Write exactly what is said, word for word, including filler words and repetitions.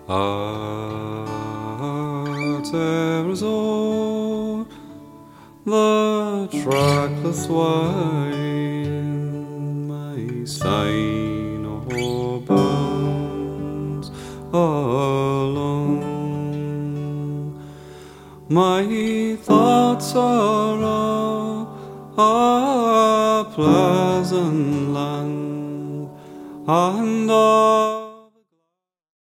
Ah, there's all the trackless wine, my sign or bounds alone. My thoughts are all a pleasant land, and all